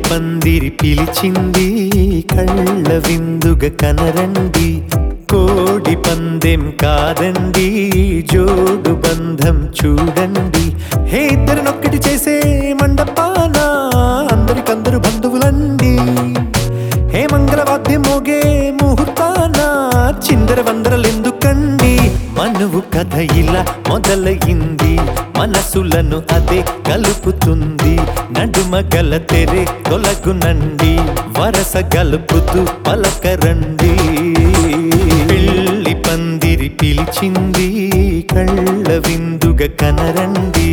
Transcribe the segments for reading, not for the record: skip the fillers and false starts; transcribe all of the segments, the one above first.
పందిరి పిలిచింది కళ్ళ విందుగా కనరండి, కోడి పందెం కాదండి జోడు బంధం చూడండి. హే ఇద్దరినొక్కటి చేసే మండపాన అందరికందరు బంధువులండి, హే మంగళవాద్యం మోగే ముహూర్తాన చిందర వందరలెందుకండి. మనువు కథ ఇలా మొదలయింది, మనసులను అదే కలుపుతుంది, నడుమ గల తెరే తొలగునండి, వరస గలుపుతూ పలకరండి. పెళ్లి పందిరి పిలిచింది కళ్ళ విందుగా కనరండి.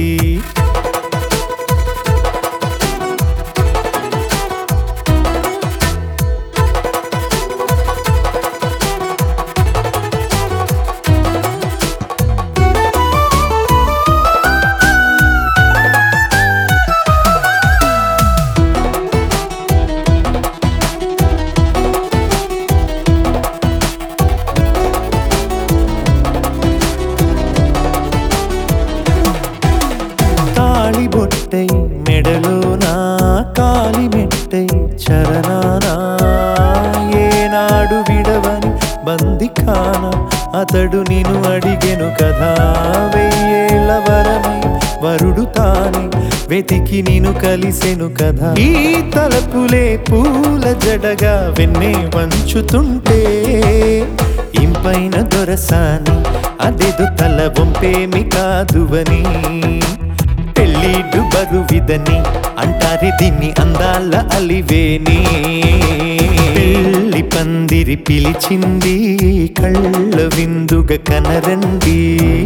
బొట్టై మెడలోనా కాలి మెట్టై చరణానా, ఏనాడు విడవని బందిఖాన అతడు నిన్ను అడిగెను కదా, వెయ్యేళ్ళ వరమై వరుడు తానే వెతికి నిన్ను కలిసెను కదా. ఈ తలపులే పూల జడగా వెన్నే వంచుతుంటే ఇంపైన దొరసాని అదేదో తల వంపేమి కాదువని, పెళ్ళిడు బరువిదని అంటారే దీన్ని అందాల అలివేని. పెళ్లి పందిరి పిలిచింది కళ్ళ విందుగా కనరండి.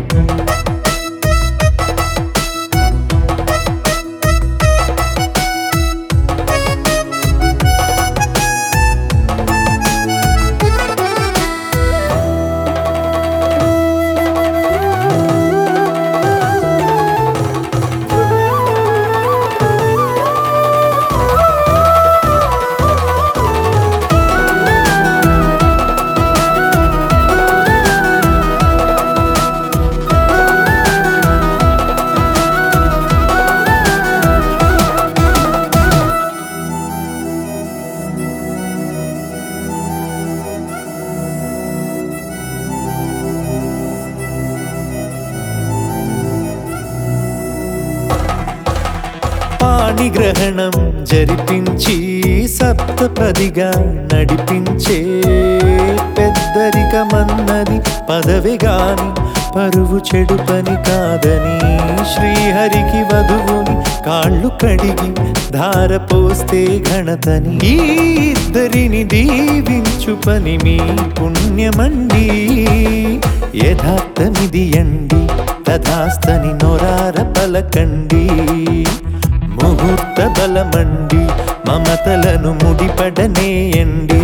పాణిగ్రహణం జరిపించి సప్తపదిగా నడిపించే పెద్దరికమన్నది పదవి గాని పరువు చెడు పని కాదని, శ్రీహరికి వధువుని కాళ్ళు కడిగి ధార పోస్తే ఘనతని, ఈ ఇద్దరిని దీవించు పని మీ పుణ్యమండి. యథార్థమిది అండి తథాస్తని నొరార పలకండి, ముహూర్త బలమండి మమతలను ముడిపడనేయండి.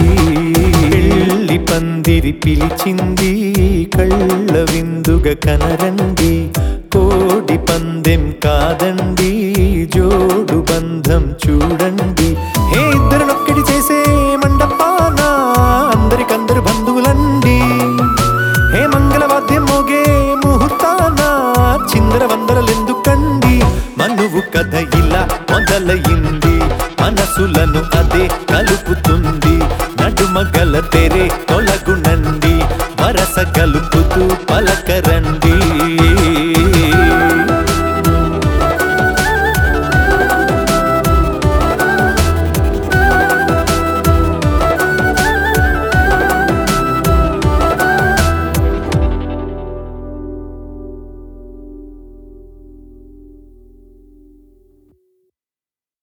పెళ్లి పందిరి పిలిచింది కళ్ళ విందుగా కనరండి, కోడి పందెం కాదండి జోడు బంధం చూడండి. హే ఇద్దరినొక్కటి చేసే మండపాన అందరికందరు బంధువులండి, హే మంగళవాద్యం మోగే ముహూర్తాన చిందర వందరలెందుకండి. మనువు కథ ఇలా మొదలయింది, మనసులను అదే కలుపుతుంది, నడుమ గల తెరే తొలగునండి, వరస కలుపుతూ పలకరండి.